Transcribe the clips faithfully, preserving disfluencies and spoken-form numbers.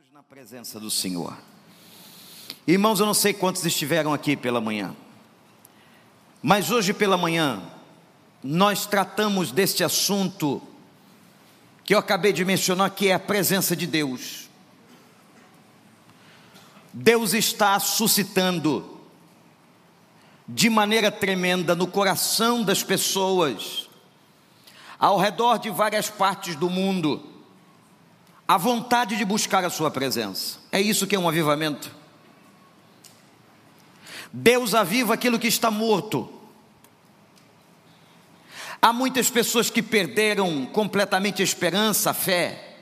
Na presença do Senhor. Irmãos, eu não sei quantos estiveram aqui pela manhã, mas hoje pela manhã nós tratamos deste assunto que eu acabei de mencionar, que é a presença de Deus. Deus está suscitando de maneira tremenda no coração das pessoas ao redor de várias partes do mundo a vontade de buscar a sua presença. É isso que é um avivamento. Deus aviva aquilo que está morto. Há muitas pessoas que perderam completamente a esperança, a fé,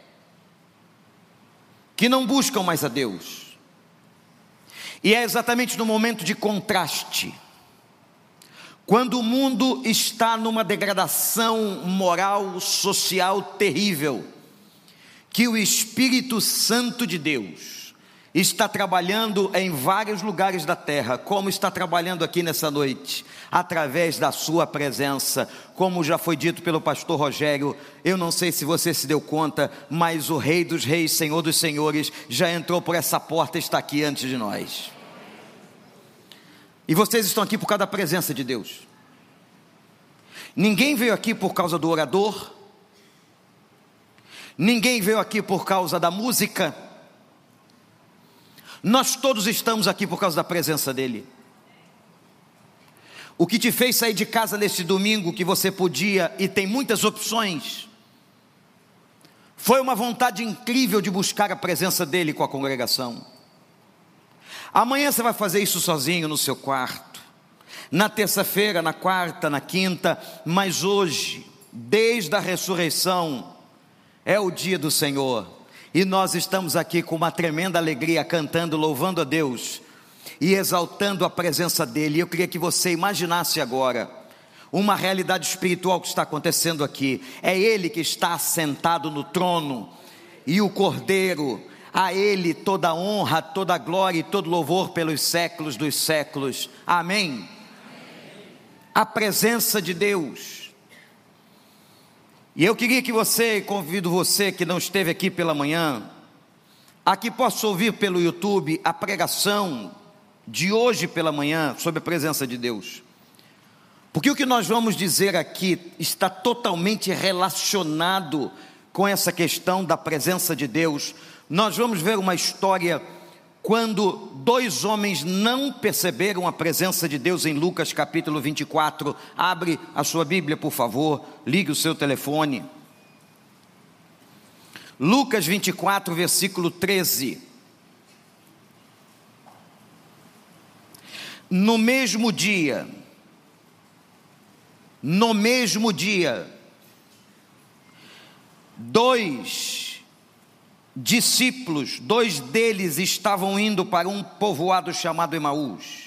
que não buscam mais a Deus. E é exatamente no momento de contraste, quando o mundo está numa degradação moral, social terrível, que o Espírito Santo de Deus está trabalhando em vários lugares da terra, como está trabalhando aqui nessa noite, através da sua presença. Como já foi dito pelo pastor Rogério, eu não sei se você se deu conta, mas o Rei dos Reis, Senhor dos Senhores, já entrou por essa porta e está aqui antes de nós. E vocês estão aqui por causa da presença de Deus. Ninguém veio aqui por causa do orador, ninguém veio aqui por causa da música. Nós todos estamos aqui por causa da presença dEle. O que te fez sair de casa neste domingo, que você podia e tem muitas opções, foi uma vontade incrível de buscar a presença dEle com a congregação. Amanhã você vai fazer isso sozinho no seu quarto, na terça-feira, na quarta, na quinta, mas hoje, desde a ressurreição, é o dia do Senhor, e nós estamos aqui com uma tremenda alegria, cantando, louvando a Deus e exaltando a presença dEle. Eu queria que você imaginasse agora uma realidade espiritual que está acontecendo aqui. É Ele que está assentado no trono, e o Cordeiro, a Ele toda a honra, toda a glória e todo louvor pelos séculos dos séculos. Amém? A presença de Deus. E eu queria que você, convido você que não esteve aqui pela manhã, a que possa ouvir pelo YouTube a pregação de hoje pela manhã sobre a presença de Deus. Porque o que nós vamos dizer aqui está totalmente relacionado com essa questão da presença de Deus. Nós vamos ver uma história quando dois homens não perceberam a presença de Deus, em Lucas capítulo vinte e quatro. Abre a sua Bíblia, por favor, ligue o seu telefone. Lucas vinte e quatro, versículo treze. No mesmo dia, no mesmo dia, dois discípulos, dois deles estavam indo para um povoado chamado Emaús,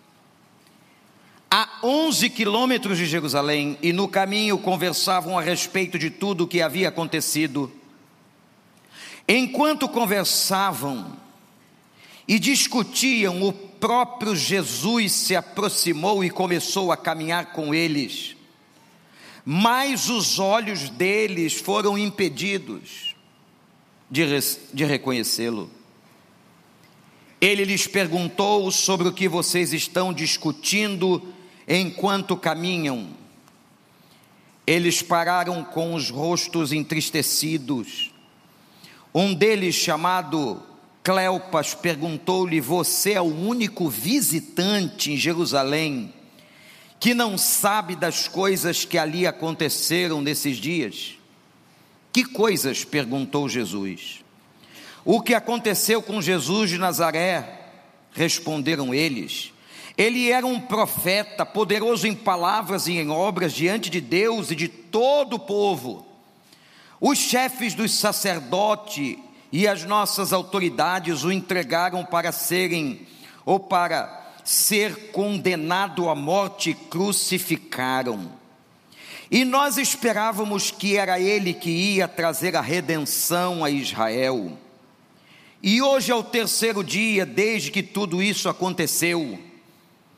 a onze quilômetros de Jerusalém, e no caminho conversavam a respeito de tudo o que havia acontecido. Enquanto conversavam e discutiam, o próprio Jesus se aproximou e começou a caminhar com eles, mas os olhos deles foram impedidos de, de reconhecê-lo. Ele lhes perguntou sobre o que vocês estão discutindo enquanto caminham. Eles pararam com os rostos entristecidos. Um deles, chamado Cleopas, perguntou-lhe: você é o único visitante em Jerusalém que não sabe das coisas que ali aconteceram nesses dias? Que coisas? Perguntou Jesus. O que aconteceu com Jesus de Nazaré? Responderam eles. Ele era um profeta, poderoso em palavras e em obras diante de Deus e de todo o povo. Os chefes dos sacerdotes e as nossas autoridades o entregaram para serem, ou para ser condenado à morte, e crucificaram. E nós esperávamos que era Ele que ia trazer a redenção a Israel. E hoje é o terceiro dia desde que tudo isso aconteceu.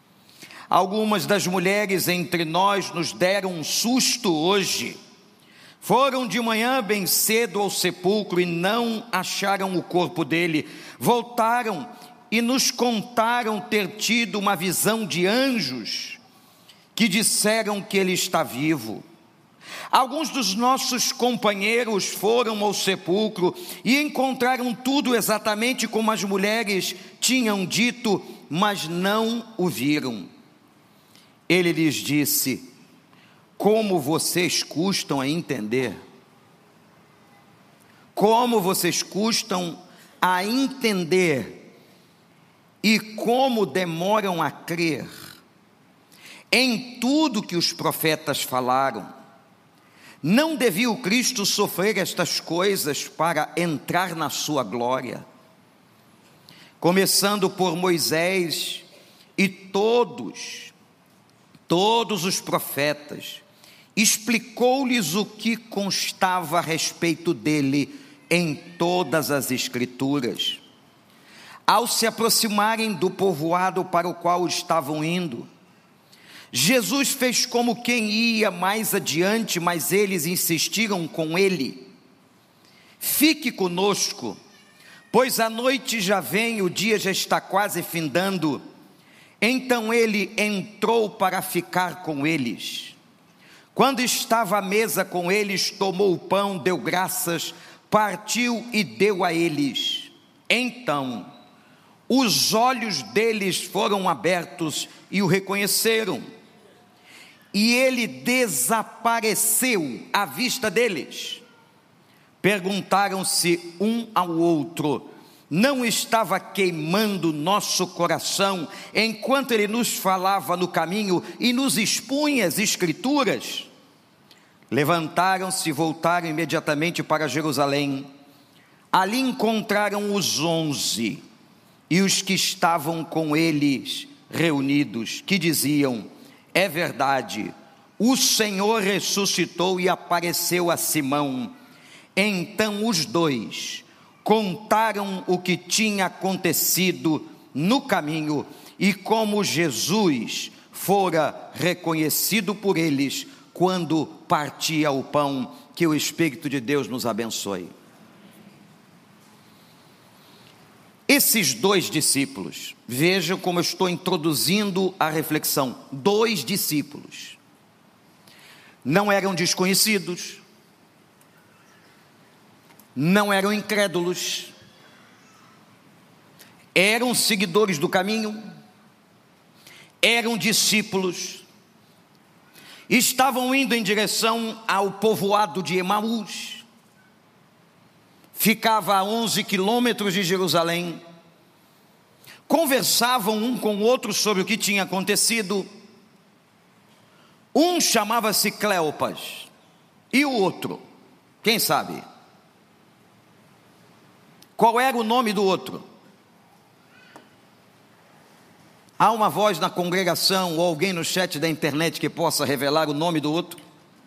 Algumas das mulheres entre nós nos deram um susto hoje, Foram de manhã bem cedo ao sepulcro e não acharam o corpo dele. Voltaram e nos contaram ter tido uma visão de anjos que disseram que ele está vivo. Alguns dos nossos companheiros foram ao sepulcro e encontraram tudo exatamente como as mulheres tinham dito, mas não o viram. Ele lhes disse: como vocês custam a entender? Como vocês custam a entender e como demoram a crer em tudo que os profetas falaram? Não devia o Cristo sofrer estas coisas para entrar na sua glória? Começando por Moisés e todos, todos os profetas, explicou-lhes o que constava a respeito dele em todas as Escrituras. Ao se aproximarem do povoado para o qual estavam indo, Jesus fez como quem ia mais adiante, mas eles insistiram com ele: fique conosco, pois a noite já vem, o dia já está quase findando. Então ele entrou para ficar com eles. Quando estava à mesa com eles, tomou o pão, deu graças, partiu e deu a eles. Então os olhos deles foram abertos e o reconheceram. E ele desapareceu à vista deles. Perguntaram-se um ao outro: não estava queimando nosso coração enquanto ele nos falava no caminho e nos expunha as Escrituras? Levantaram-se e voltaram imediatamente para Jerusalém. Ali encontraram os onze e os que estavam com eles reunidos, que diziam: é verdade, o Senhor ressuscitou e apareceu a Simão. Então os dois contaram o que tinha acontecido no caminho e como Jesus fora reconhecido por eles quando partia o pão. Que o Espírito de Deus nos abençoe. Esses dois discípulos, vejam como eu estou introduzindo a reflexão, dois discípulos, não eram desconhecidos, não eram incrédulos, eram seguidores do caminho, eram discípulos, estavam indo em direção ao povoado de Emaús, ficava a onze quilômetros de Jerusalém. Conversavam um com o outro sobre o que tinha acontecido. Um chamava-se Cleopas e o outro, quem sabe? Qual era o nome do outro? Há uma voz na congregação ou alguém no chat da internet que possa revelar o nome do outro?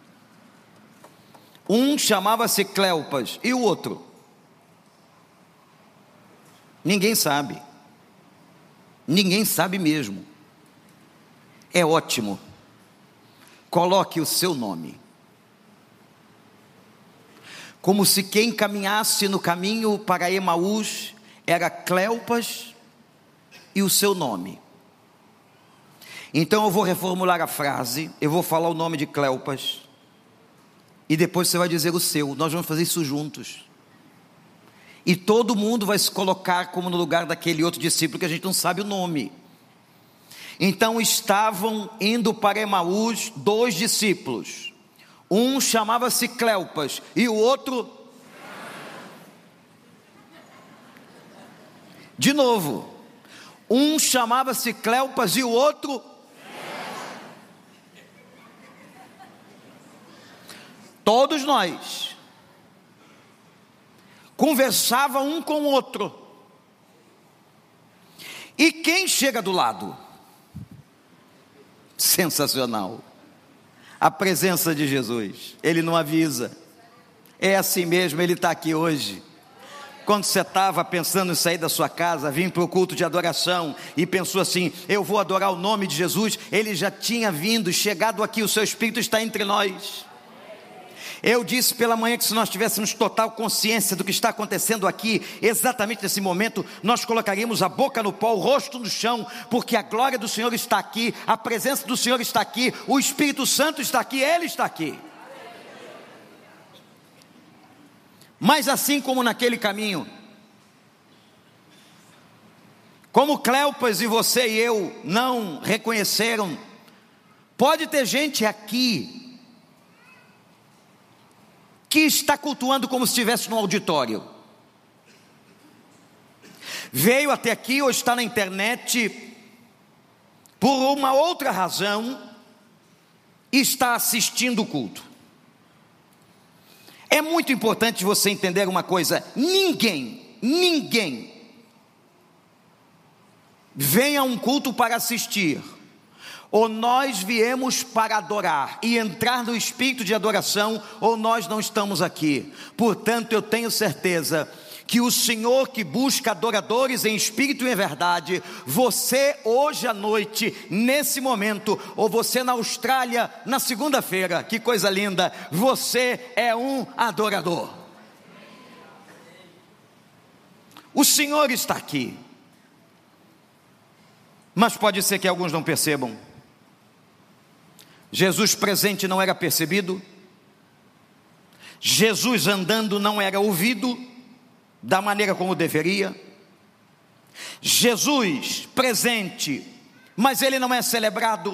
Um chamava-se Cleopas e o outro? Ninguém sabe. Ninguém sabe mesmo. É ótimo. Coloque o seu nome. Como se quem caminhasse no caminho para Emaús era Cleopas e o seu nome. Então eu vou reformular a frase, eu vou falar o nome de Cleopas e depois você vai dizer o seu. Nós vamos fazer isso juntos. E todo mundo vai se colocar como no lugar daquele outro discípulo que a gente não sabe o nome. Então estavam indo para Emaús dois discípulos. Um chamava-se Cleopas e o outro... De novo. Um chamava-se Cleopas e o outro... Todos nós conversava um com o outro. E quem chega do lado? Sensacional. A presença de Jesus. Ele não avisa. É assim mesmo, ele está aqui hoje. Quando você estava pensando em sair da sua casa, vir para o culto de adoração e pensou assim: eu vou adorar o nome de Jesus, ele já tinha vindo, chegado aqui, o seu Espírito está entre nós. Eu disse pela manhã que se nós tivéssemos total consciência do que está acontecendo aqui, exatamente nesse momento, nós colocaríamos a boca no pó, o rosto no chão, porque a glória do Senhor está aqui, a presença do Senhor está aqui, o Espírito Santo está aqui, Ele está aqui. Mas assim como naquele caminho, como Cleopas e você e eu não reconheceram, pode ter gente aqui que está cultuando como se estivesse no auditório. Veio até aqui ou está na internet por uma outra razão e está assistindo o culto. É muito importante você entender uma coisa: ninguém, ninguém vem a um culto para assistir. Ou nós viemos para adorar e entrar no espírito de adoração, ou nós não estamos aqui. Portanto, eu tenho certeza que o Senhor que busca adoradores em espírito e em verdade, você hoje à noite, nesse momento, ou você na Austrália, na segunda-feira, que coisa linda, você é um adorador. O Senhor está aqui. Mas pode ser que alguns não percebam. Jesus presente não era percebido, Jesus andando não era ouvido da maneira como deveria, Jesus presente, mas ele não é celebrado.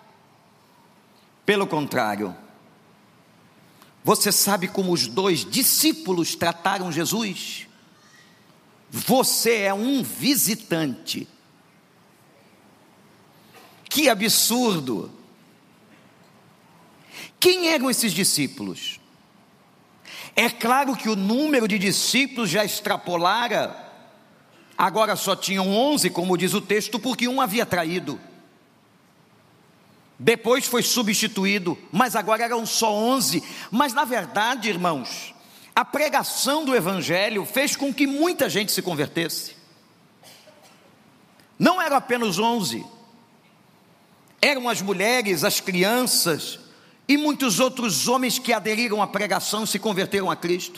Pelo contrário, você sabe como os dois discípulos trataram Jesus? Você é um visitante. Que absurdo! Quem eram esses discípulos? É claro que o número de discípulos já extrapolara, agora só tinham onze, como diz o texto, porque um havia traído. Depois foi substituído, mas agora eram só onze. Mas na verdade, irmãos, a pregação do Evangelho fez com que muita gente se convertesse. Não eram apenas onze, eram as mulheres, as crianças e muitos outros homens que aderiram à pregação e se converteram a Cristo.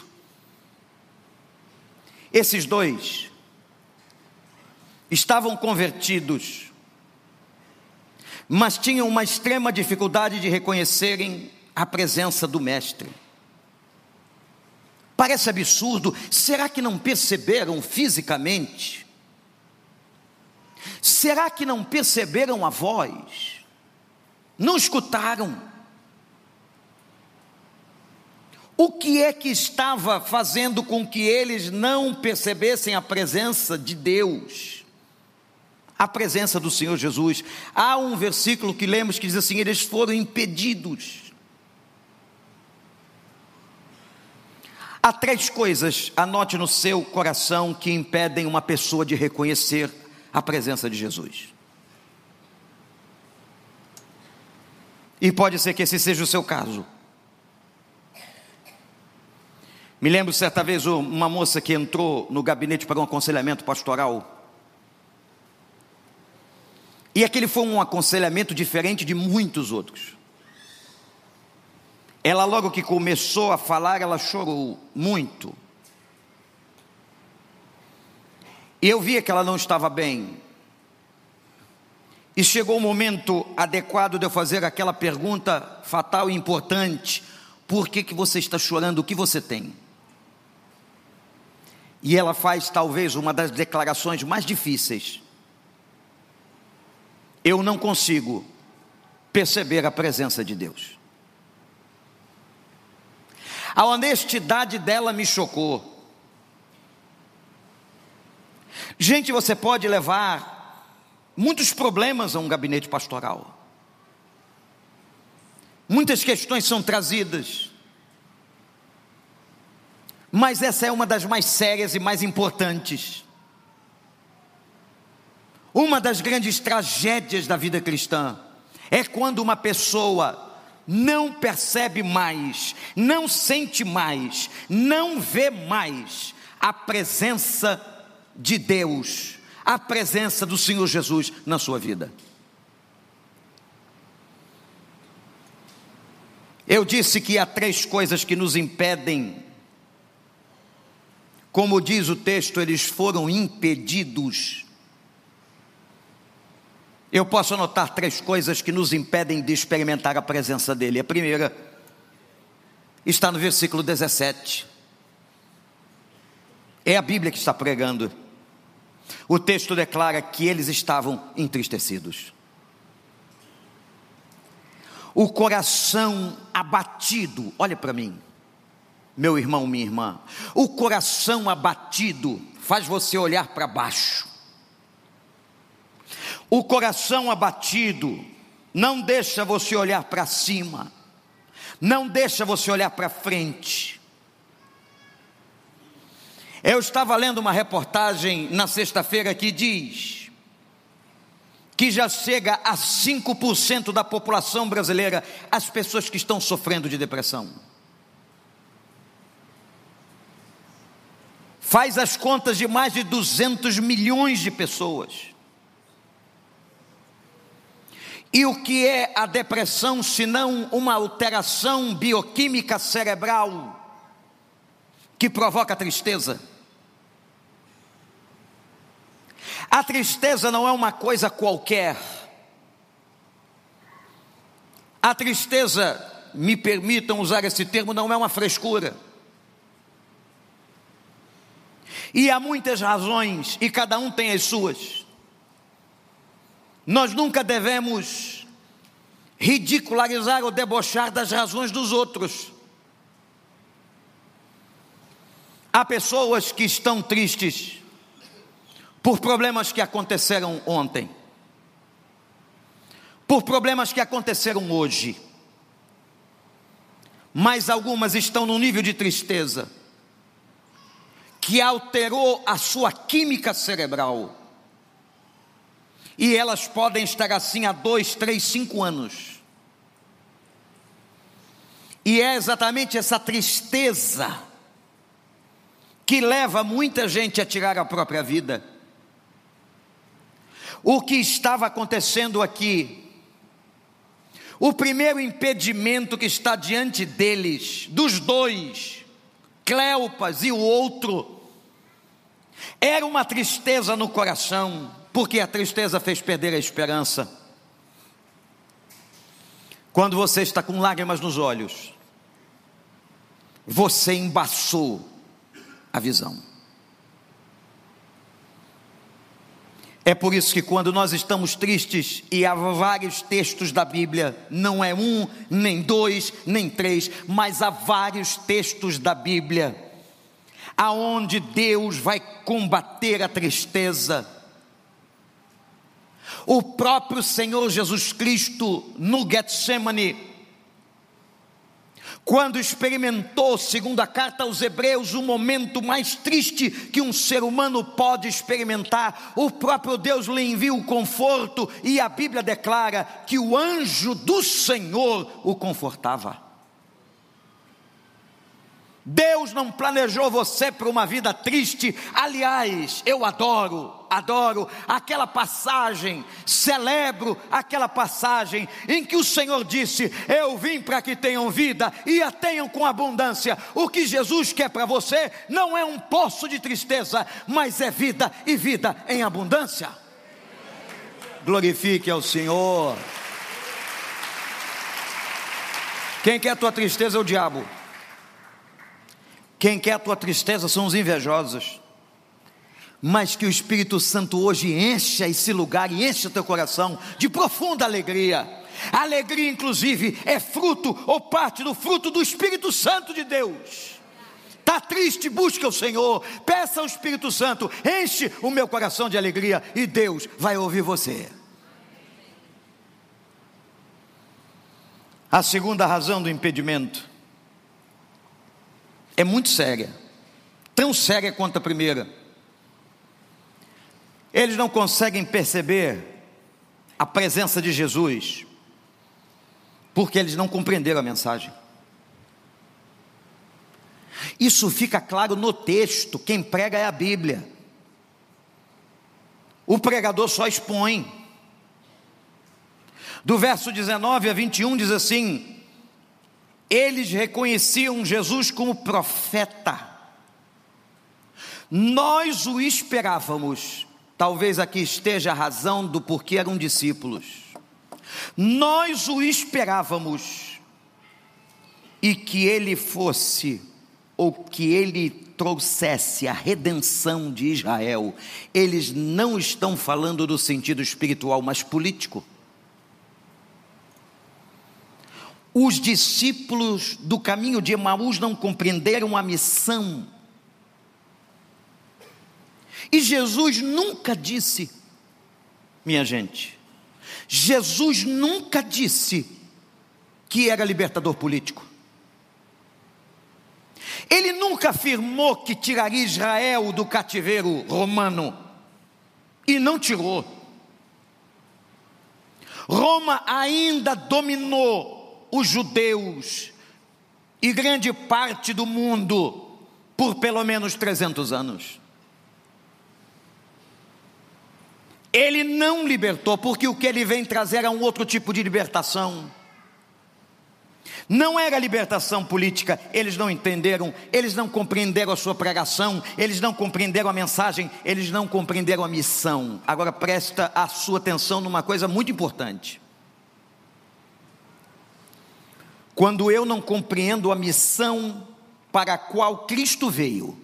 Esses dois estavam convertidos, mas tinham uma extrema dificuldade de reconhecerem a presença do Mestre. Parece absurdo. Será que não perceberam fisicamente? Será que não perceberam a voz? Não escutaram? O que é que estava fazendo com que eles não percebessem a presença de Deus? A presença do Senhor Jesus. Há um versículo que lemos que diz assim: eles foram impedidos. Há três coisas, anote no seu coração, que impedem uma pessoa de reconhecer a presença de Jesus. E pode ser que esse seja o seu caso. Me lembro certa vez uma moça que entrou no gabinete para um aconselhamento pastoral. E aquele foi um aconselhamento diferente de muitos outros. Ela logo que começou a falar, ela chorou muito. E eu via que ela não estava bem. E chegou o momento adequado de eu fazer aquela pergunta fatal e importante: por que que você está chorando? O que você tem? E ela faz talvez uma das declarações mais difíceis: eu não consigo perceber a presença de Deus. A honestidade dela me chocou. Gente, você pode levar muitos problemas a um gabinete pastoral. Muitas questões são trazidas. Mas essa é uma das mais sérias e mais importantes. Uma das grandes tragédias da vida cristã é quando uma pessoa não percebe mais, não sente mais, não vê mais a presença de Deus, a presença do Senhor Jesus na sua vida. Eu disse que há três coisas que nos impedem. Como diz o texto, eles foram impedidos. Eu posso anotar três coisas que nos impedem de experimentar a presença dele. A primeira está no versículo dezessete. É a Bíblia que está pregando. O texto declara que eles estavam entristecidos. O coração abatido, olha para mim, meu irmão, minha irmã. O coração abatido faz você olhar para baixo. O coração abatido não deixa você olhar para cima, não deixa você olhar para frente. Eu estava lendo uma reportagem na sexta-feira que diz que já chega a cinco por cento da população brasileira as pessoas que estão sofrendo de depressão. Faz as contas de mais de duzentos milhões de pessoas. E o que é a depressão, senão uma alteração bioquímica cerebral que provoca tristeza? A tristeza não é uma coisa qualquer. A tristeza, me permitam usar esse termo, não é uma frescura. E há muitas razões, e cada um tem as suas. Nós nunca devemos ridicularizar ou debochar das razões dos outros. Há pessoas que estão tristes por problemas que aconteceram ontem, por problemas que aconteceram hoje, mas algumas estão num nível de tristeza que alterou a sua química cerebral, e elas podem estar assim há dois, três, cinco anos, e é exatamente essa tristeza que leva muita gente a tirar a própria vida. O que estava acontecendo aqui, o primeiro impedimento que está diante deles, dos dois, Cleopas e o outro, era uma tristeza no coração, porque a tristeza fez perder a esperança. Quando você está com lágrimas nos olhos, você embaçou a visão. É por isso que quando nós estamos tristes, e há vários textos da Bíblia, não é um, nem dois, nem três, mas há vários textos da Bíblia, aonde Deus vai combater a tristeza. O próprio Senhor Jesus Cristo, no Getsemane, quando experimentou, segundo a carta aos Hebreus, o momento mais triste que um ser humano pode experimentar, o próprio Deus lhe envia o conforto, e a Bíblia declara que o anjo do Senhor o confortava. Deus não planejou você para uma vida triste. Aliás, eu adoro, adoro aquela passagem, celebro aquela passagem em que o Senhor disse: eu vim para que tenham vida e a tenham com abundância. O que Jesus quer para você não é um poço de tristeza, mas é vida, e vida em abundância. Glorifique ao Senhor. Quem quer a tua tristeza é o diabo. Quem quer a tua tristeza são os invejosos. Mas que o Espírito Santo hoje encha esse lugar e encha teu coração de profunda alegria. A alegria, inclusive, é fruto ou parte do fruto do Espírito Santo de Deus. Está triste, busca o Senhor, peça ao Espírito Santo, enche o meu coração de alegria, e Deus vai ouvir você. A segunda razão do impedimento é muito séria, tão séria quanto a primeira. Eles não conseguem perceber a presença de Jesus, porque eles não compreenderam a mensagem. Isso fica claro no texto, quem prega é a Bíblia. O pregador só expõe. Do verso dezenove a vinte e um diz assim: Eles reconheciam Jesus como profeta. Nós o esperávamos. Talvez aqui esteja a razão do porquê eram discípulos. Nós o esperávamos, e que ele fosse, ou que ele trouxesse a redenção de Israel. Eles não estão falando do sentido espiritual, mas político. Os discípulos do caminho de Emaús não compreenderam a missão. E Jesus nunca disse, minha gente, Jesus nunca disse que era libertador político. Ele nunca afirmou que tiraria Israel do cativeiro romano, e não tirou. Roma ainda dominou os judeus e grande parte do mundo por pelo menos trezentos anos. Ele não libertou, porque o que ele vem trazer é um outro tipo de libertação. Não era libertação política. Eles não entenderam, eles não compreenderam a sua pregação, eles não compreenderam a mensagem, eles não compreenderam a missão. Agora presta a sua atenção numa coisa muito importante. Quando eu não compreendo a missão para a qual Cristo veio,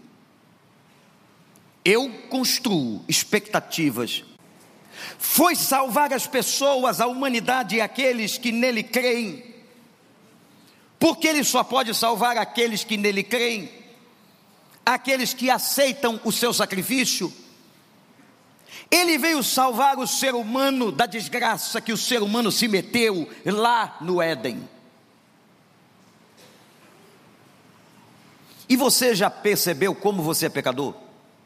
eu construo expectativas. Foi salvar as pessoas, a humanidade e aqueles que nele creem, porque ele só pode salvar aqueles que nele creem, aqueles que aceitam o seu sacrifício. Ele veio salvar o ser humano da desgraça que o ser humano se meteu lá no Éden. E você já percebeu como você é pecador?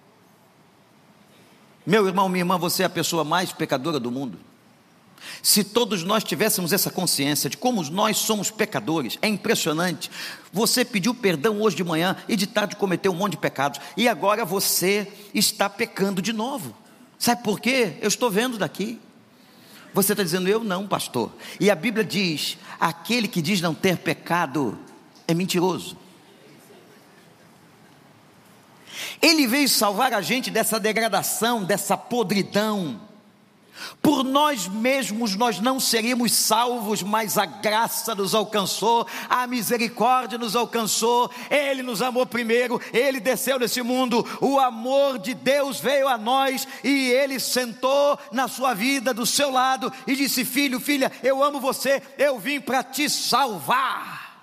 Meu irmão, minha irmã, você é a pessoa mais pecadora do mundo. Se todos nós tivéssemos essa consciência de como nós somos pecadores, é impressionante. Você pediu perdão hoje de manhã e de tarde cometeu um monte de pecados, e agora você está pecando de novo. Sabe por quê? Eu estou vendo daqui. Você está dizendo, eu não, pastor. E a Bíblia diz, aquele que diz não ter pecado é mentiroso. Ele veio salvar a gente dessa degradação, dessa podridão. Por nós mesmos nós não seríamos salvos, mas a graça nos alcançou, a misericórdia nos alcançou. Ele nos amou primeiro, Ele desceu nesse mundo, o amor de Deus veio a nós, e Ele sentou na sua vida, do seu lado, e disse, filho, filha, eu amo você, eu vim para te salvar.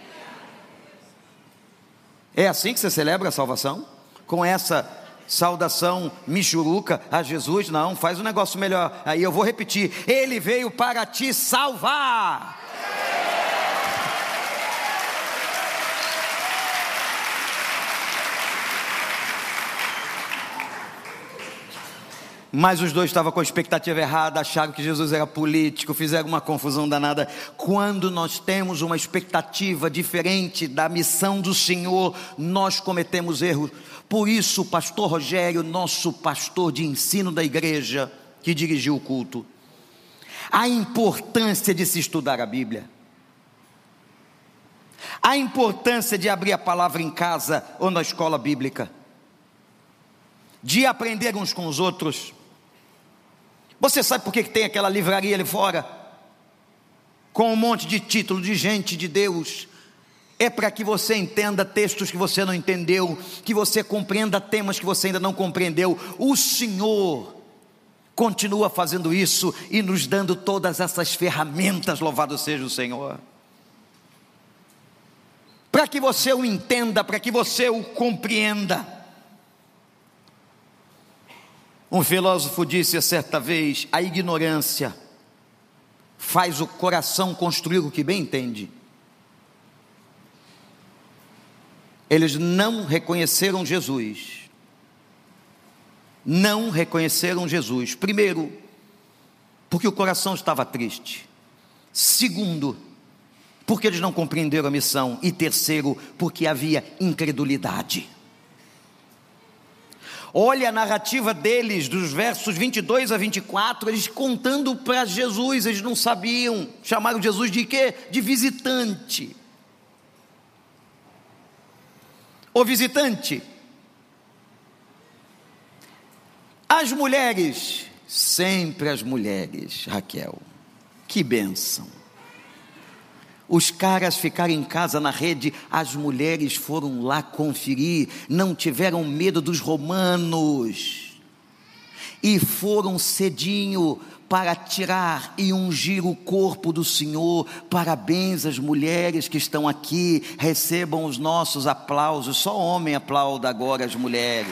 É assim que você celebra a salvação? Com essa saudação michuruca a Jesus? Não, faz um negócio melhor. Aí eu vou repetir, Ele veio para te salvar. Mas os dois estavam com a expectativa errada, acharam que Jesus era político, fizeram uma confusão danada. Quando nós temos uma expectativa diferente da missão do Senhor, nós cometemos erros. Por isso o pastor Rogério, nosso pastor de ensino da igreja, que dirigiu o culto, a importância de se estudar a Bíblia, a importância de abrir a palavra em casa ou na escola bíblica, de aprender uns com os outros. Você sabe por que tem aquela livraria ali fora, com um monte de título de gente de Deus? É para que você entenda textos que você não entendeu, que você compreenda temas que você ainda não compreendeu. O Senhor continua fazendo isso e nos dando todas essas ferramentas, louvado seja o Senhor, para que você o entenda, para que você o compreenda. Um filósofo disse certa vez, a ignorância faz o coração construir o que bem entende. Eles não reconheceram Jesus, não reconheceram Jesus, primeiro, porque o coração estava triste, segundo, porque eles não compreenderam a missão, e terceiro, porque havia incredulidade. Olha a narrativa deles, dos versos vinte e dois a vinte e quatro, eles contando para Jesus, eles não sabiam, chamaram Jesus de quê? De visitante. o visitante. As mulheres, sempre as mulheres, Raquel, que bênção. Os caras ficaram em casa na rede, as mulheres foram lá conferir, não tiveram medo dos romanos, e foram cedinho para tirar e ungir o corpo do Senhor. Parabéns às mulheres que estão aqui, recebam os nossos aplausos. Só homem aplauda agora as mulheres.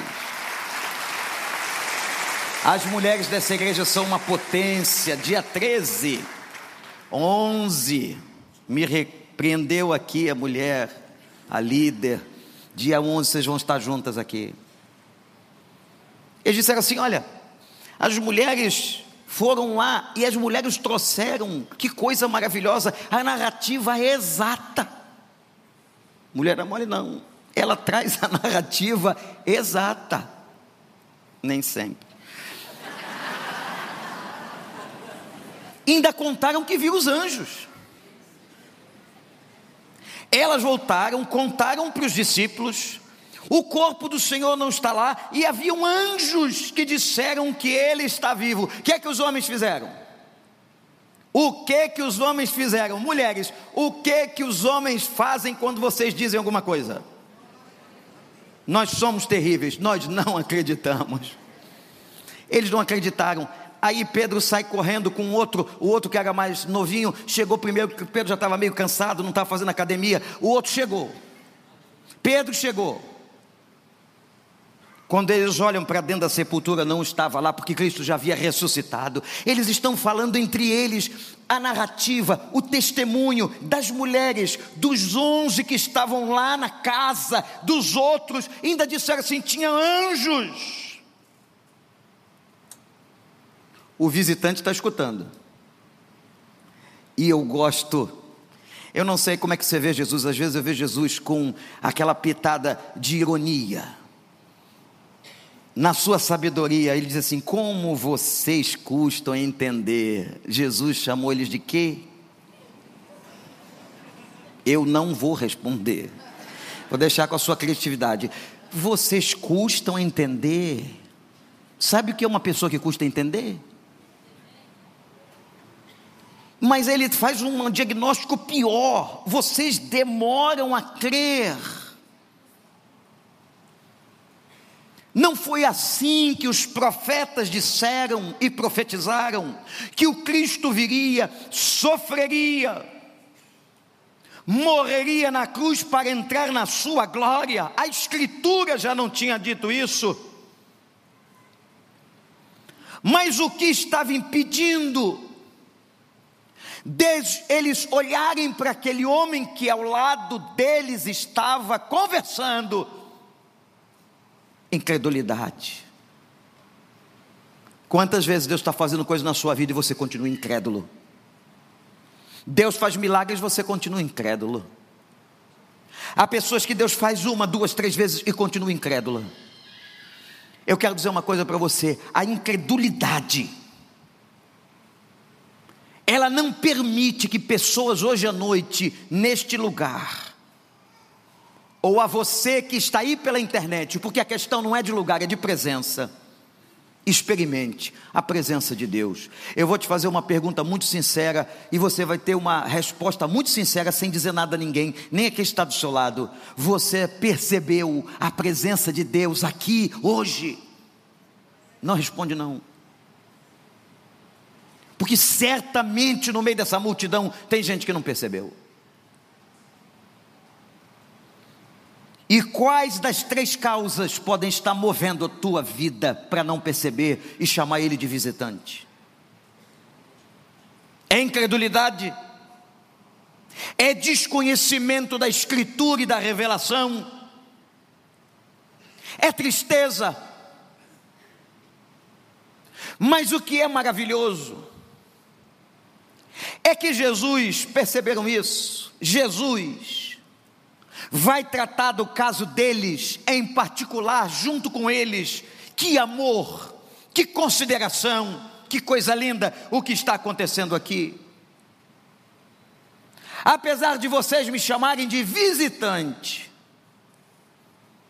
As mulheres dessa igreja são uma potência. Dia treze, onze, me repreendeu aqui a mulher, a líder. Dia onze vocês vão estar juntas aqui. Eles disseram assim: olha, as mulheres foram lá e as mulheres trouxeram, que coisa maravilhosa, a narrativa é exata. Mulher não é mole não, ela traz a narrativa exata, nem sempre. Ainda contaram que viram os anjos. Elas voltaram, contaram para os discípulos, o corpo do Senhor não está lá, e haviam anjos que disseram que ele está vivo. O que é que os homens fizeram? O que é que os homens fizeram? Mulheres, o que é que os homens fazem quando vocês dizem alguma coisa? Nós somos terríveis, nós não acreditamos. Eles não acreditaram. Aí Pedro sai correndo com o outro, o outro que era mais novinho, chegou primeiro, porque Pedro já estava meio cansado, não estava fazendo academia. O outro chegou, Pedro chegou. Quando eles olham para dentro da sepultura, não estava lá, porque Cristo já havia ressuscitado. Eles estão falando entre eles a narrativa, o testemunho das mulheres, dos onze que estavam lá na casa, dos outros, ainda disseram assim: tinha anjos. O visitante está escutando, e eu gosto, eu não sei como é que você vê Jesus, às vezes eu vejo Jesus com aquela pitada de ironia, na sua sabedoria. Ele diz assim: como vocês custam a entender. Jesus chamou eles de quê? Eu não vou responder, vou deixar com a sua criatividade. Vocês custam a entender. Sabe o que é uma pessoa que custa a entender? Mas ele faz um diagnóstico pior: vocês demoram a crer. Não foi assim que os profetas disseram e profetizaram que o Cristo viria, sofreria, morreria na cruz para entrar na sua glória? A Escritura já não tinha dito isso. Mas o que estava impedindo deles olharem para aquele homem que ao lado deles estava conversando? Incredulidade. Quantas vezes Deus está fazendo coisa na sua vida e você continua incrédulo? Deus faz milagres e você continua incrédulo. Há pessoas que Deus faz uma, duas, três vezes e continua incrédula. Eu quero dizer uma coisa para você: a incredulidade, ela não permite que pessoas hoje à noite, neste lugar, ou a você que está aí pela internet, porque a questão não é de lugar, é de presença, experimente a presença de Deus. Eu vou te fazer uma pergunta muito sincera, e você vai ter uma resposta muito sincera, sem dizer nada a ninguém, nem a quem está do seu lado. Você percebeu a presença de Deus aqui, hoje? Não responde não, porque certamente no meio dessa multidão tem gente que não percebeu. E quais das três causas podem estar movendo a tua vida para não perceber e chamar ele de visitante? É incredulidade? É desconhecimento da Escritura e da revelação? É tristeza? Mas o que é maravilhoso é que Jesus, perceberam isso? Jesus vai tratar do caso deles em particular, junto com eles. Que amor, que consideração, que coisa linda o que está acontecendo aqui. Apesar de vocês me chamarem de visitante,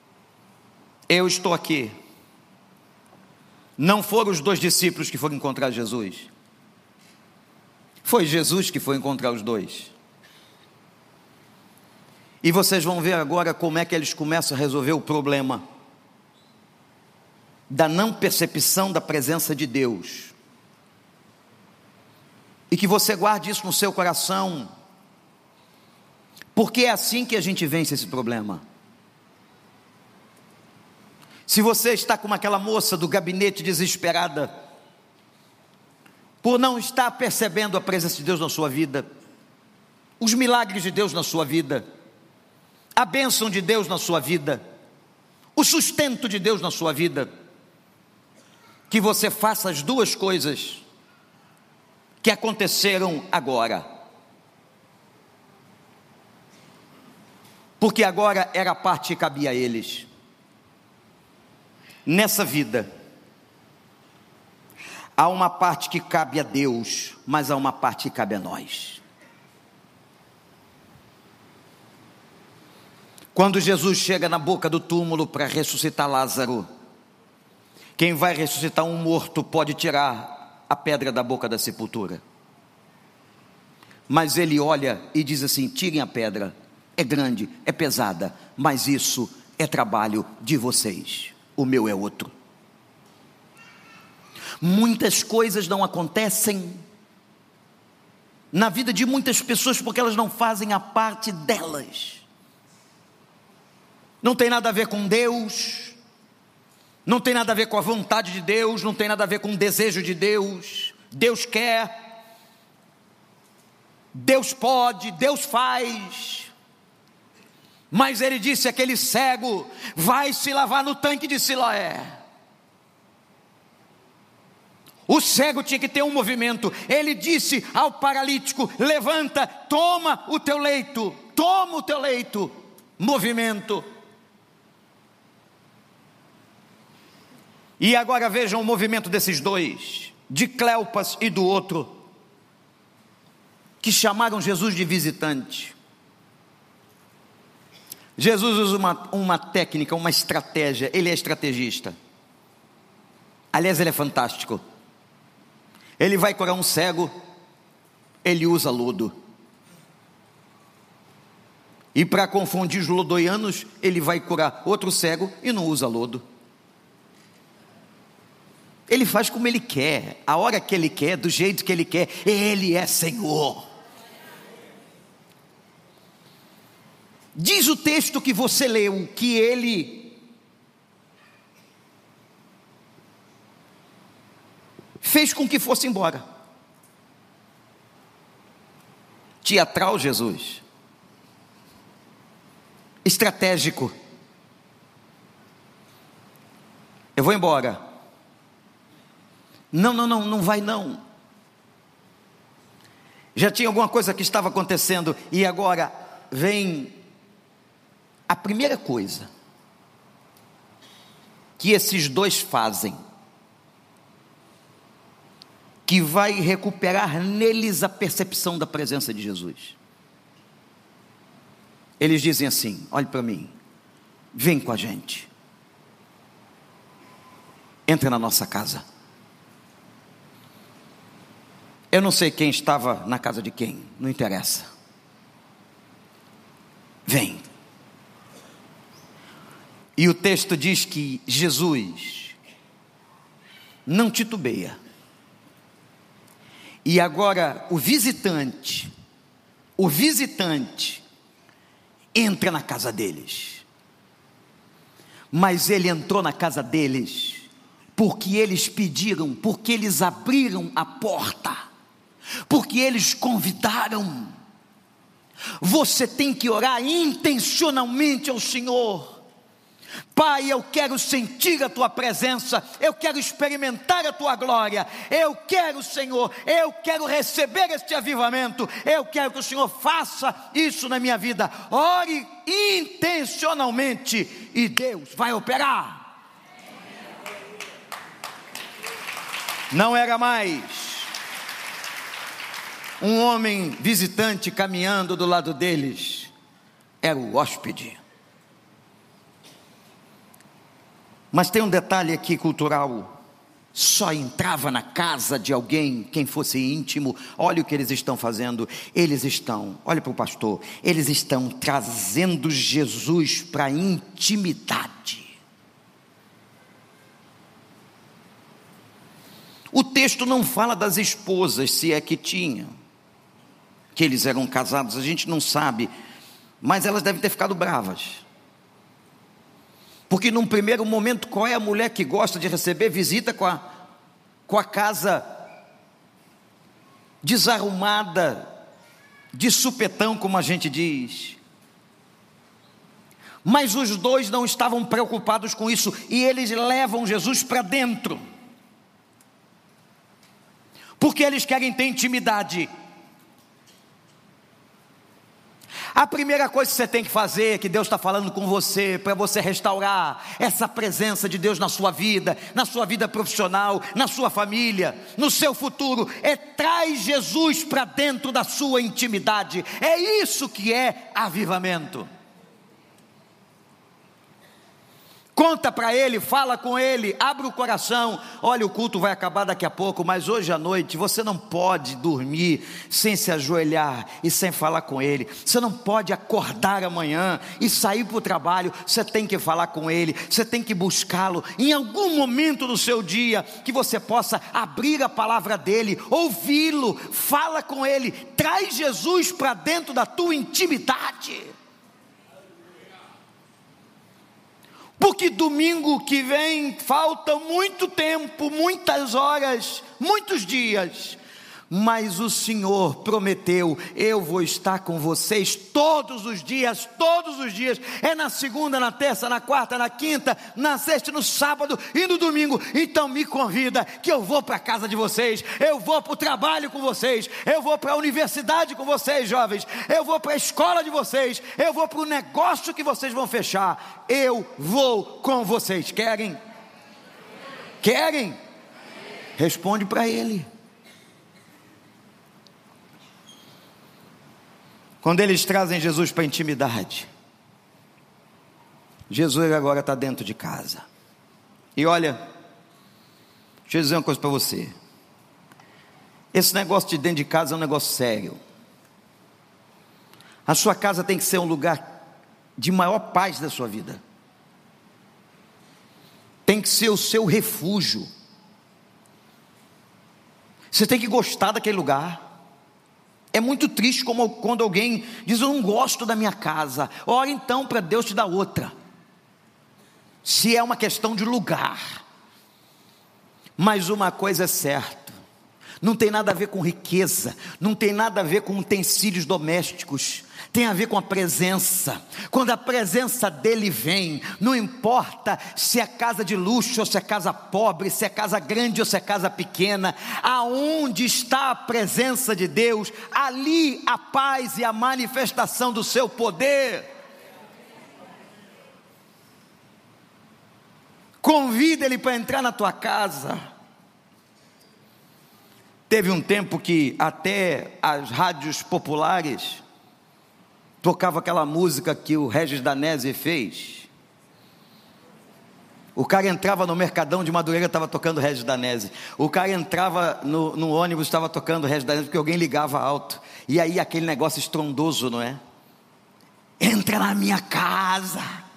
eu estou aqui. Não foram os dois discípulos que foram encontrar Jesus, foi Jesus que foi encontrar os dois. E vocês vão ver agora como é que eles começam a resolver o problema da não percepção da presença de Deus. E que você guarde isso no seu coração, porque é assim que a gente vence esse problema. Se você está como aquela moça do gabinete desesperada, por não estar percebendo a presença de Deus na sua vida, os milagres de Deus na sua vida, a bênção de Deus na sua vida, o sustento de Deus na sua vida, que você faça as duas coisas que aconteceram agora, porque agora era a parte que cabia a eles. Nessa vida, há uma parte que cabe a Deus, mas há uma parte que cabe a nós. Quando Jesus chega na boca do túmulo para ressuscitar Lázaro, quem vai ressuscitar um morto pode tirar a pedra da boca da sepultura, mas ele olha e diz assim: tirem a pedra, é grande, é pesada, mas isso é trabalho de vocês, o meu é outro. Muitas coisas não acontecem na vida de muitas pessoas porque elas não fazem a parte delas. Não tem nada a ver com Deus, não tem nada a ver com a vontade de Deus, não tem nada a ver com o desejo de Deus. Deus quer, Deus pode, Deus faz. Mas ele disse: aquele cego vai se lavar no tanque de Siloé. O cego tinha que ter um movimento. Ele disse ao paralítico: levanta, toma o teu leito, toma o teu leito. Movimento. E agora vejam o movimento desses dois, de Cleopas e do outro, que chamaram Jesus de visitante. Jesus usa uma, uma técnica, uma estratégia. Ele é estrategista. Aliás, ele é fantástico. Ele vai curar um cego, ele usa lodo. E para confundir os lodoianos, ele vai curar outro cego e não usa lodo. Ele faz como ele quer, a hora que ele quer, do jeito que ele quer. Ele é Senhor. Diz o texto que você leu que ele fez com que fosse embora. Teatral Jesus, estratégico. Eu vou embora. Não, não, não, não vai não. Já tinha alguma coisa que estava acontecendo e agora vem a primeira coisa que esses dois fazem, que vai recuperar neles a percepção da presença de Jesus. Eles dizem assim: olhe para mim, vem com a gente, entra na nossa casa. Eu não sei quem estava na casa de quem, não interessa. Vem. E o texto diz que Jesus não titubeia. E agora o visitante, o visitante entra na casa deles. Mas ele entrou na casa deles porque eles pediram, porque eles abriram a porta, porque eles convidaram. Você tem que orar intencionalmente ao Senhor: Pai, eu quero sentir a tua presença, eu quero experimentar a tua glória, eu quero, Senhor, eu quero receber este avivamento, eu quero que o Senhor faça isso na minha vida. Ore intencionalmente e Deus vai operar. Não era mais um homem visitante caminhando do lado deles, era o hóspede. Mas tem um detalhe aqui cultural: só entrava na casa de alguém quem fosse íntimo. Olha o que eles estão fazendo. Eles estão, olha para o pastor, eles estão trazendo Jesus para a intimidade. O texto não fala das esposas, se é que tinha, que eles eram casados, a gente não sabe, mas elas devem ter ficado bravas. Porque num primeiro momento, qual é a mulher que gosta de receber visita com a, com a casa desarrumada, de supetão, como a gente diz? Mas os dois não estavam preocupados com isso, e eles levam Jesus para dentro, porque eles querem ter intimidade. A primeira coisa que você tem que fazer, que Deus está falando com você, para você restaurar essa presença de Deus na sua vida, na sua vida profissional, na sua família, no seu futuro, é traz Jesus para dentro da sua intimidade. É isso que é avivamento. Conta para ele, fala com ele, abre o coração. Olha, o culto vai acabar daqui a pouco, mas hoje à noite você não pode dormir sem se ajoelhar e sem falar com ele. Você não pode acordar amanhã e sair para o trabalho. Você tem que falar com ele, você tem que buscá-lo em algum momento do seu dia, que você possa abrir a palavra dele, ouvi-lo, fala com ele, traz Jesus para dentro da tua intimidade. Porque domingo que vem falta muito tempo, muitas horas, muitos dias, mas o Senhor prometeu: eu vou estar com vocês todos os dias, todos os dias, é na segunda, na terça, na quarta, na quinta, na sexta, no sábado e no domingo. Então me convida, que eu vou para a casa de vocês, eu vou para o trabalho com vocês, eu vou para a universidade com vocês, jovens, eu vou para a escola de vocês, eu vou para o negócio que vocês vão fechar, eu vou com vocês. Querem? Querem? Responde para ele. Quando eles trazem Jesus para a intimidade, Jesus agora está dentro de casa. E olha, deixa eu dizer uma coisa para você. Esse negócio de dentro de casa é um negócio sério. A sua casa tem que ser um lugar de maior paz da sua vida. Tem que ser o seu refúgio. Você tem que gostar daquele lugar. É muito triste como quando alguém diz: eu não gosto da minha casa. Ora então para Deus te dar outra. Se é uma questão de lugar. Mas uma coisa é certa: não tem nada a ver com riqueza, não tem nada a ver com utensílios domésticos, tem a ver com a presença. Quando a presença dele vem, não importa se é casa de luxo ou se é casa pobre, se é casa grande ou se é casa pequena, aonde está a presença de Deus, ali a paz e a manifestação do seu poder. Convida ele para entrar na tua casa. Teve um tempo que até as rádios populares tocava aquela música que o Regis Danese fez. O cara entrava no Mercadão de Madureira, estava tocando Regis Danese. O cara entrava no, no ônibus, estava tocando Regis Danese, porque alguém ligava alto. E aí aquele negócio estrondoso, não é? Entra na minha casa.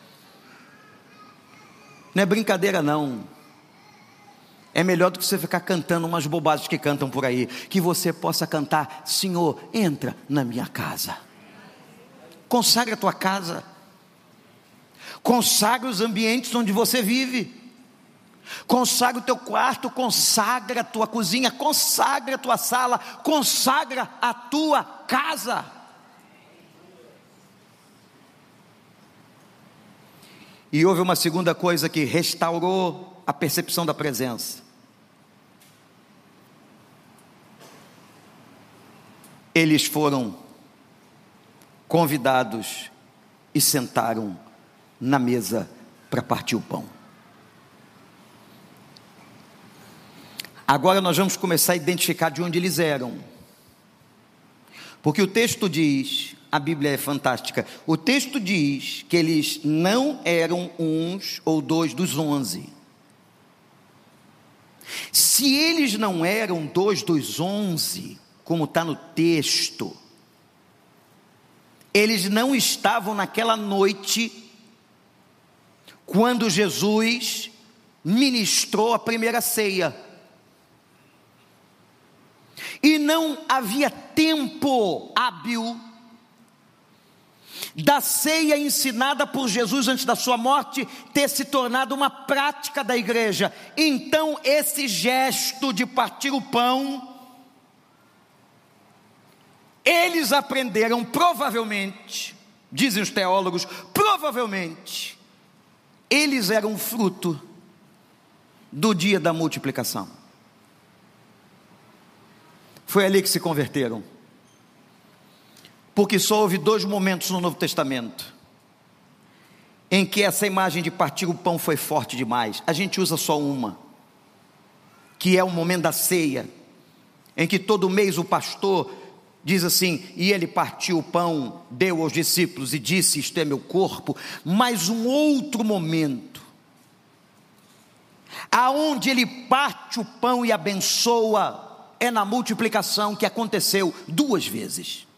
Não é brincadeira não. É melhor do que você ficar cantando umas bobagens que cantam por aí. Que você possa cantar: Senhor, entra na minha casa. Consagra a tua casa. Consagra os ambientes onde você vive. Consagra o teu quarto, consagra a tua cozinha, consagra a tua sala, consagra a tua casa. E houve uma segunda coisa que restaurou a percepção da presença. Eles foram convidados e sentaram na mesa para partir o pão. Agora nós vamos começar a identificar de onde eles eram, Porque o texto diz, a Bíblia é fantástica, o texto diz que eles não eram uns ou dois dos onze. Se eles não eram dois dos onze, como está no texto, eles não estavam naquela noite, quando Jesus ministrou a primeira ceia. E não havia tempo hábil da ceia ensinada por Jesus antes da sua morte ter se tornado uma prática da igreja. Então esse gesto de partir o pão, eles aprenderam provavelmente, dizem os teólogos, provavelmente, eles eram fruto do dia da multiplicação. Foi ali que se converteram. Porque só houve dois momentos no Novo Testamento em que essa imagem de partir o pão foi forte demais. A gente usa só uma, que é o momento da ceia, em que todo mês o pastor diz assim, e ele partiu o pão, deu aos discípulos e disse, isto é meu corpo. Mas um outro momento, aonde ele parte o pão e abençoa, é na multiplicação, que aconteceu duas vezes.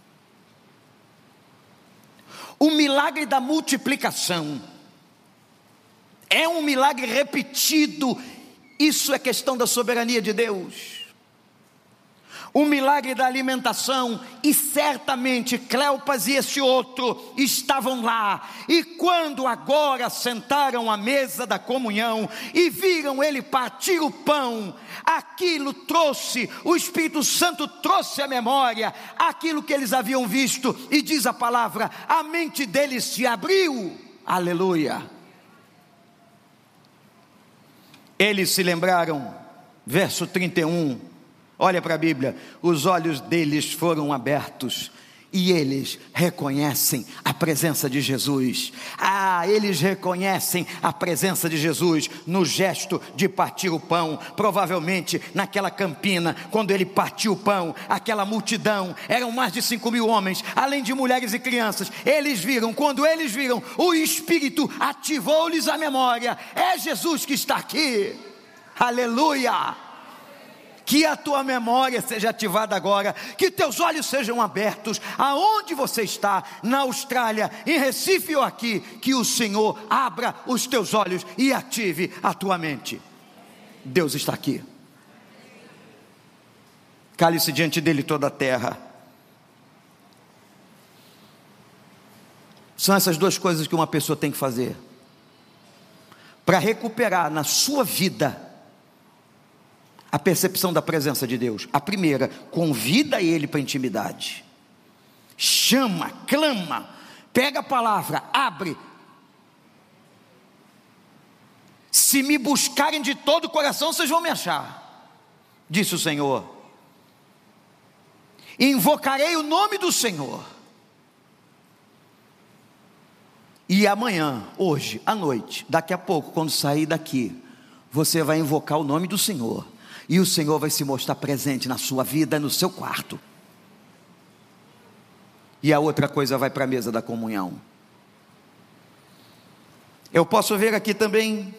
O milagre da multiplicação é um milagre repetido. Isso é questão da soberania de Deus. O milagre da alimentação, e certamente Cleopas e esse outro estavam lá, e quando agora sentaram à mesa da comunhão, e viram ele partir o pão, aquilo trouxe, o Espírito Santo trouxe à memória, aquilo que eles haviam visto, e diz a palavra, a mente deles se abriu, aleluia. Eles se lembraram, verso trinta e um, olha para a Bíblia, os olhos deles foram abertos, e eles reconhecem a presença de Jesus. Ah, eles reconhecem a presença de Jesus no gesto de partir o pão. Provavelmente naquela campina, quando ele partiu o pão, aquela multidão, eram mais de cinco mil homens, além de mulheres e crianças. Eles viram, quando eles viram, o Espírito ativou-lhes a memória, é Jesus que está aqui, aleluia. Que a tua memória seja ativada agora, que teus olhos sejam abertos, aonde você está, na Austrália, em Recife ou aqui, que o Senhor abra os teus olhos e ative a tua mente. Deus está aqui. Cale-se diante dele toda a terra. São essas duas coisas que uma pessoa tem que fazer para recuperar na sua vida a percepção da presença de Deus. A primeira, convida ele para a intimidade, chama, clama, pega a palavra, abre. Se me buscarem de todo o coração, vocês vão me achar, disse o Senhor. Invocarei o nome do Senhor, e amanhã, hoje, à noite, daqui a pouco, quando sair daqui, você vai invocar o nome do Senhor, e o Senhor vai se mostrar presente na sua vida, no seu quarto. E a outra coisa vai para a mesa da comunhão. Eu posso ver aqui também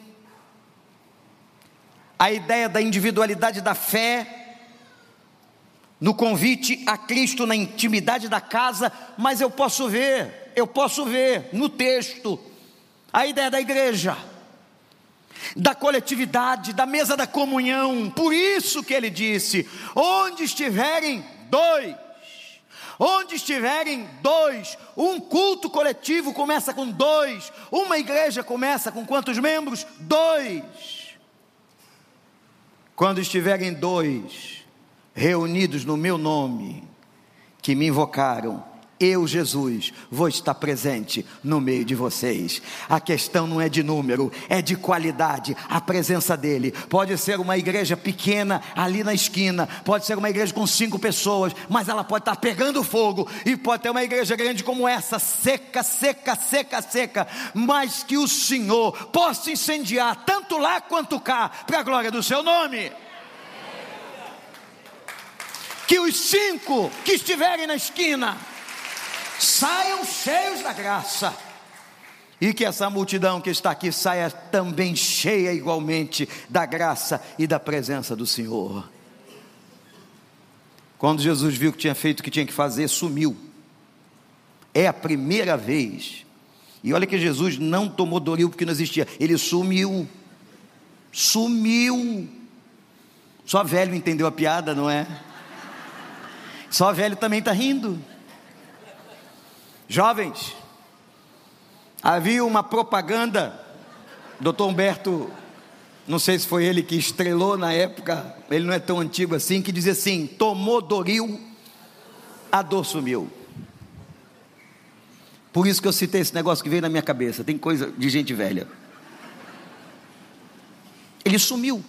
a ideia da individualidade da fé, no convite a Cristo na intimidade da casa, mas eu posso ver, eu posso ver no texto, a ideia da igreja, da coletividade, da mesa da comunhão. Por isso que ele disse, onde estiverem dois, onde estiverem dois, um culto coletivo começa com dois, uma igreja começa com quantos membros? Dois. Quando estiverem dois reunidos no meu nome, que me invocaram, eu, Jesus, vou estar presente no meio de vocês. A questão não é de número, é de qualidade. A presença dele pode ser uma igreja pequena ali na esquina, pode ser uma igreja com cinco pessoas, mas ela pode estar pegando fogo, e pode ter uma igreja grande como essa, seca, seca, seca, seca, mas que o Senhor possa incendiar tanto lá quanto cá, para a glória do seu nome. que os cinco que estiverem na esquina saiam cheios da graça, e que essa multidão que está aqui saia também cheia igualmente da graça e da presença do Senhor. Quando Jesus viu que tinha feito o que tinha que fazer, sumiu. É a primeira vez. E olha que Jesus não tomou Doril porque não existia. Ele sumiu. Sumiu. Só velho entendeu a piada, não é? Só velho também está rindo. Jovens, havia uma propaganda, doutor Humberto, não sei se foi ele que estrelou na época, ele não é tão antigo assim, que dizia assim: tomou Doril, a dor sumiu. Por isso que eu citei esse negócio que veio na minha cabeça, tem coisa de gente velha. Ele sumiu.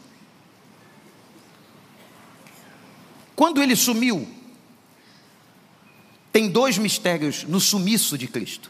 Quando ele sumiu, tem dois mistérios no sumiço de Cristo.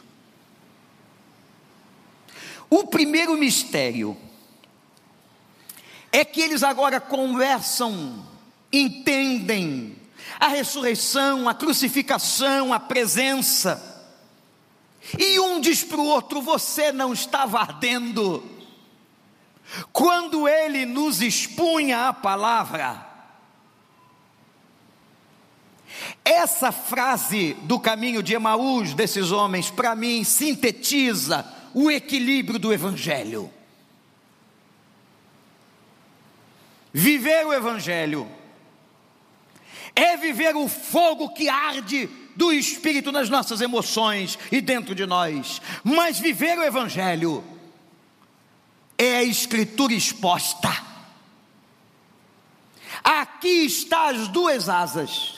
O primeiro mistério é que eles agora conversam, entendem a ressurreição, a crucificação, a presença, e um diz para o outro: você não estava ardendo quando ele nos expunha a palavra? Essa frase do caminho de Emaús desses homens, para mim, sintetiza o equilíbrio do Evangelho. Viver o Evangelho é viver o fogo que arde do Espírito nas nossas emoções e dentro de nós. Mas viver o Evangelho é a Escritura exposta. Aqui está as duas asas.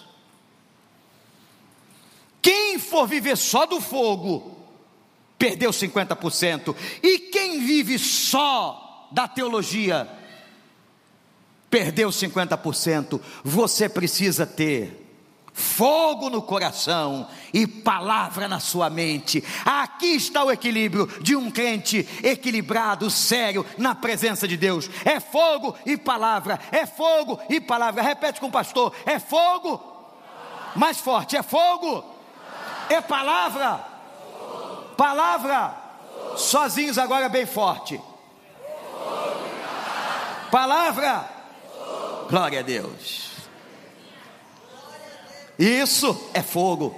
Quem for viver só do fogo, perdeu cinquenta por cento. E quem vive só da teologia, perdeu cinquenta por cento. Você precisa ter fogo no coração e palavra na sua mente. Aqui está o equilíbrio de um crente equilibrado, sério, na presença de Deus. É fogo e palavra, é fogo e palavra. Repete com o pastor: é fogo, mais forte, é fogo, é palavra, palavra, sozinhos agora bem forte. Palavra, glória a Deus. Isso é fogo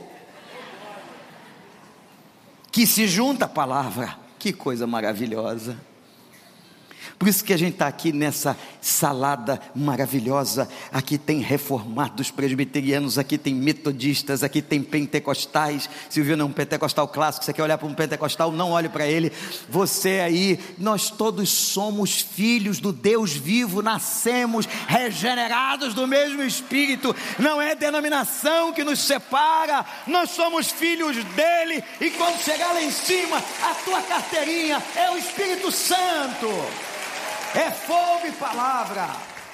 que se junta à palavra. Que coisa maravilhosa. Por isso que a gente está aqui nessa salada maravilhosa. Aqui tem reformados presbiterianos, aqui tem metodistas, aqui tem pentecostais. Se viu um pentecostal clássico, você quer olhar para um pentecostal, não olhe para ele. Você aí, nós todos somos filhos do Deus vivo, nascemos regenerados do mesmo Espírito. Não é denominação que nos separa, nós somos filhos dele. E quando chegar lá em cima, a tua carteirinha é o Espírito Santo. É fogo e palavra.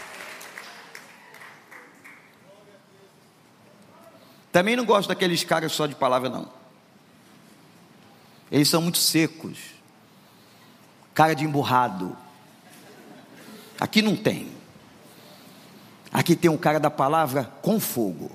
Também não gosto daqueles caras só de palavra, não. Eles são muito secos, cara de emburrado. Aqui não tem. Aqui tem um cara da palavra com fogo,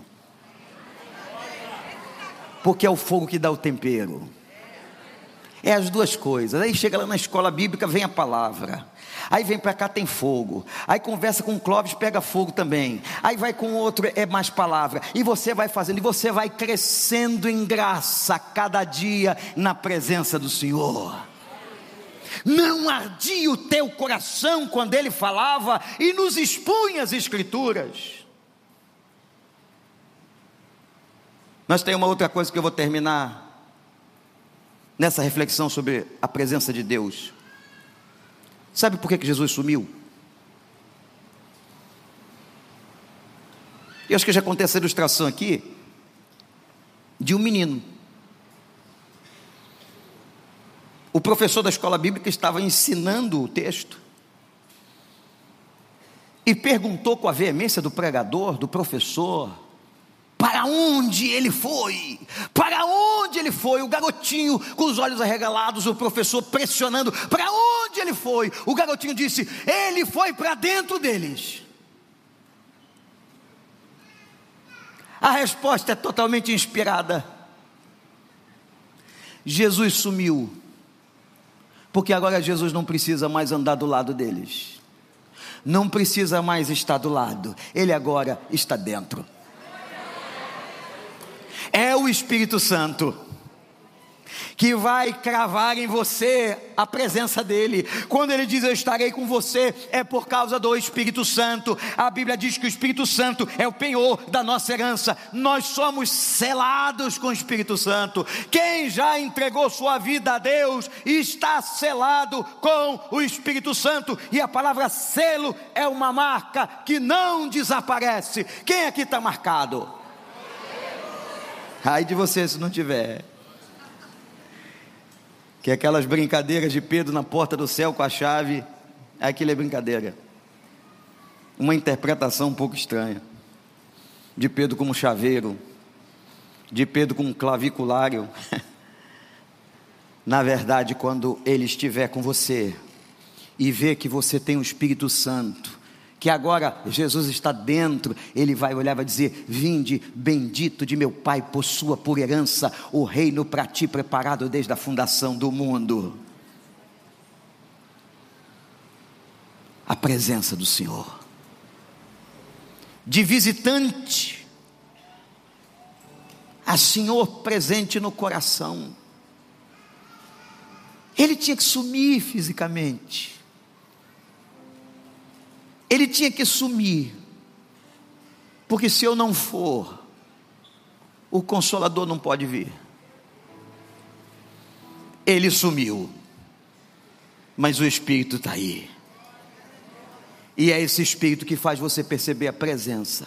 porque é o fogo que dá o tempero. É as duas coisas. Aí chega lá na escola bíblica, vem a palavra. Aí vem para cá, tem fogo. Aí conversa com o Clóvis, pega fogo também. Aí vai com outro, é mais palavra. E você vai fazendo, e você vai crescendo em graça a cada dia na presença do Senhor. Não ardia o teu coração quando ele falava e nos expunha as Escrituras? Mas tem uma outra coisa que eu vou terminar nessa reflexão sobre a presença de Deus. Sabe por que que Jesus sumiu? Eu acho que já contei essa ilustração aqui de um menino. O professor da escola bíblica estava ensinando o texto e perguntou com a veemência do pregador, do professor, para onde ele foi? Para onde ele foi? O garotinho com os olhos arregalados, o professor pressionando. Para onde ele foi? O garotinho disse: ele foi para dentro deles. A resposta é totalmente inspirada. Jesus sumiu, porque agora Jesus não precisa mais andar do lado deles, não precisa mais estar do lado, Ele agora está dentro. É o Espírito Santo que vai cravar em você a presença dele. Quando ele diz eu estarei com você, é por causa do Espírito Santo. A Bíblia diz que o Espírito Santo é o penhor da nossa herança. Nós somos selados com o Espírito Santo. Quem já entregou sua vida a Deus está selado com o Espírito Santo. E a palavra selo é uma marca que não desaparece. Quem aqui está marcado? Ai de você se não tiver. Que aquelas brincadeiras de Pedro na porta do céu com a chave, aquilo é brincadeira. Uma interpretação um pouco estranha. De Pedro como chaveiro, de Pedro como claviculário. Na verdade, quando ele estiver com você e ver que você tem o Espírito Santo, que agora Jesus está dentro, ele vai olhar e vai dizer: vinde, bendito de meu Pai, possua por herança o reino para ti preparado desde a fundação do mundo. A presença do Senhor, de visitante a Senhor presente no coração. Ele tinha que sumir fisicamente, ele tinha que sumir, porque se eu não for, o Consolador não pode vir. Ele sumiu, mas o Espírito está aí, e é esse Espírito que faz você perceber a presença.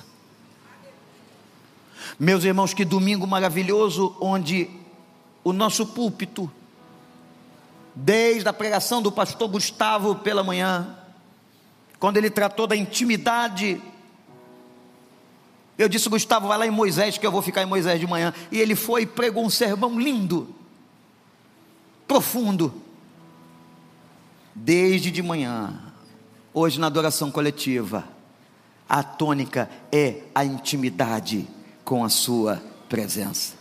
Meus irmãos, que domingo maravilhoso, onde o nosso púlpito, desde a pregação do pastor Gustavo pela manhã, quando ele tratou da intimidade, eu disse: Gustavo, vai lá em Moisés, que eu vou ficar em Moisés de manhã. E ele foi e pregou um sermão lindo, profundo, desde de manhã. Hoje na adoração coletiva, a tônica é a intimidade com a sua presença.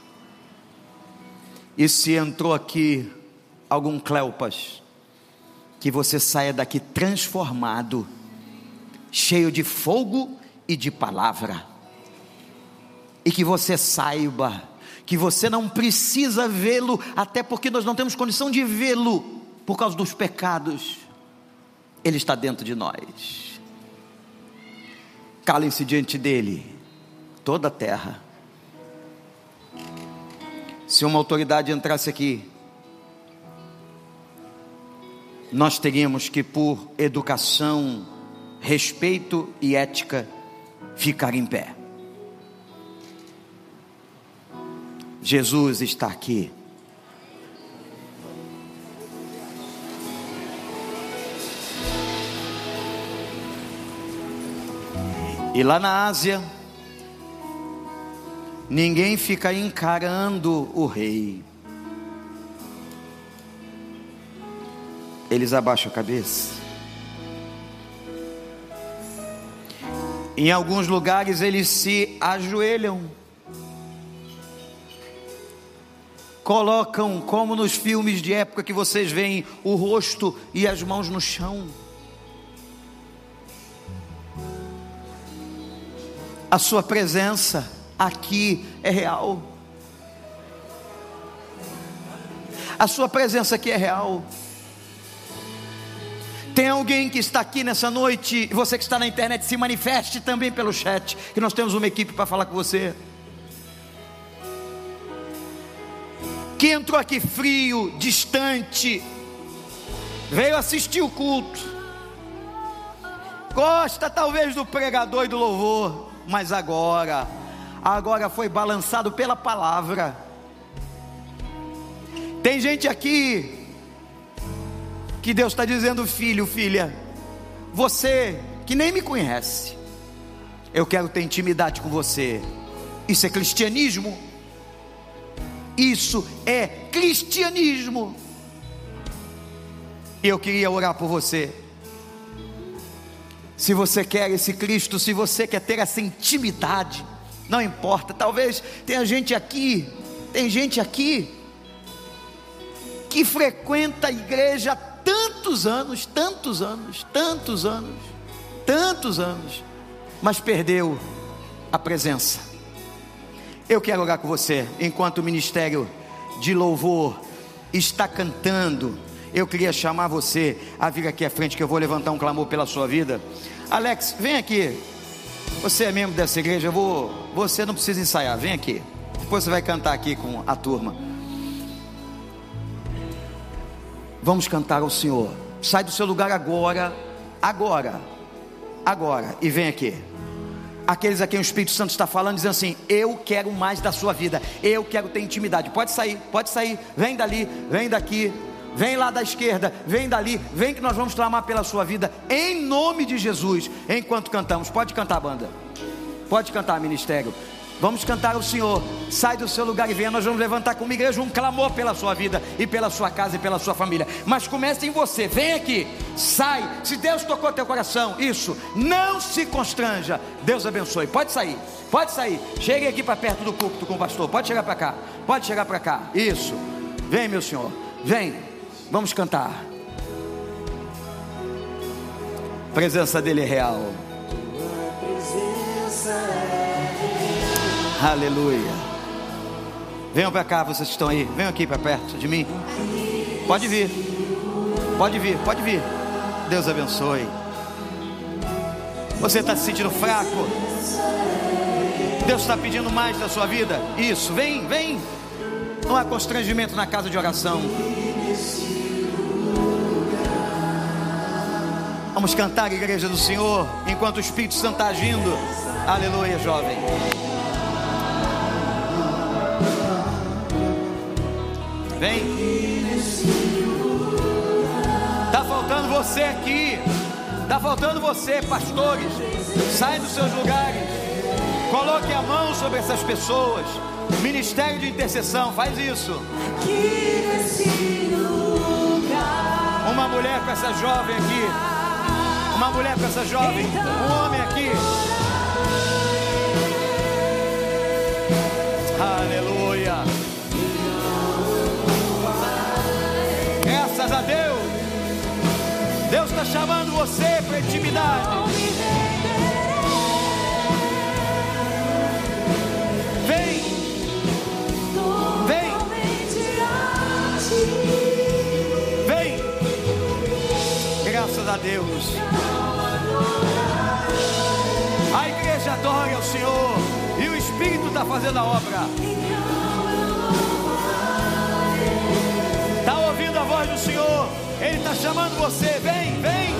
E se entrou aqui algum Cleopas, que você saia daqui transformado, cheio de fogo e de palavra, e que você saiba que você não precisa vê-lo, até porque nós não temos condição de vê-lo por causa dos pecados. Ele está dentro de nós. Calem-se diante dele toda a terra. Se uma autoridade entrasse aqui, nós teríamos que, por educação, respeito e ética, ficar em pé. Jesus está aqui. E lá na Ásia, ninguém fica encarando o rei. Eles abaixam a cabeça. Em alguns lugares eles se ajoelham, colocam, como nos filmes de época que vocês veem, o rosto e as mãos no chão. A sua presença aqui é real. A sua presença aqui é real. Tem alguém que está aqui nessa noite, você que está na internet, se manifeste também pelo chat, que nós temos uma equipe para falar com você, que entrou aqui frio, distante, veio assistir o culto, gosta talvez do pregador e do louvor, mas agora, agora foi balançado pela palavra. Tem gente aqui que Deus está dizendo: filho, filha, você que nem me conhece, eu quero ter intimidade com você. Isso é cristianismo. Isso é cristianismo. E eu queria orar por você. Se você quer esse Cristo, se você quer ter essa intimidade, Não importa, talvez tenha gente aqui, tem gente aqui que frequenta a igreja há tantos anos, tantos anos, tantos anos, tantos anos, mas perdeu a presença. Eu quero orar com você, enquanto o ministério de louvor está cantando. Eu queria chamar você a vir aqui à frente, que eu vou levantar um clamor pela sua vida. Alex, vem aqui. Você é membro dessa igreja, eu vou, você não precisa ensaiar, vem aqui. Depois você vai cantar aqui com a turma. Vamos cantar ao Senhor. Sai do seu lugar agora, agora, agora, e vem aqui. Aqueles a quem o Espírito Santo está falando, dizendo assim: eu quero mais da sua vida, eu quero ter intimidade. Pode sair, pode sair, vem dali, vem daqui, vem lá da esquerda, vem dali, vem que nós vamos clamar pela sua vida, em nome de Jesus, enquanto cantamos. Pode cantar, banda, pode cantar, ministério. Vamos cantar ao Senhor. Sai do seu lugar e venha. Nós vamos levantar como igreja um clamor pela sua vida e pela sua casa e pela sua família. Mas comece em você, vem aqui, sai. Se Deus tocou teu coração, isso, não se constranja. Deus abençoe, pode sair, pode sair. Chegue aqui para perto do púlpito com o pastor. Pode chegar para cá, pode chegar para cá, isso. Vem, meu Senhor, vem, vamos cantar. A presença dele é real. Tua presença é Aleluia. Venham para cá, vocês que estão aí. Venham aqui para perto de mim. Pode vir. Pode vir, pode vir. Deus abençoe. Você está se sentindo fraco? Deus está pedindo mais da sua vida? Isso, vem, vem. Não há constrangimento na casa de oração. Vamos cantar a igreja do Senhor enquanto o Espírito Santo está agindo. Aleluia, jovem. Vem. Está faltando você aqui. Está faltando você, pastores. Sai dos seus lugares. Coloque a mão sobre essas pessoas. Ministério de intercessão, faz isso. aqui nesse lugar. Uma mulher com essa jovem aqui. Uma mulher com essa jovem. Um homem aqui. Aleluia. Graças a Deus. Deus está chamando você para intimidade. Vem. Vem. Vem. Graças a Deus. A igreja adora o Senhor e o Espírito está fazendo a obra. Está ouvindo a voz do Senhor? Ele está chamando você. Vem, vem.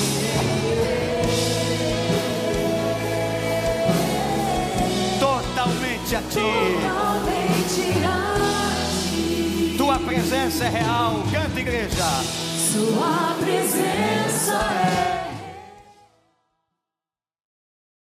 Totalmente a ti. Tua presença é real. Canta, igreja. Sua presença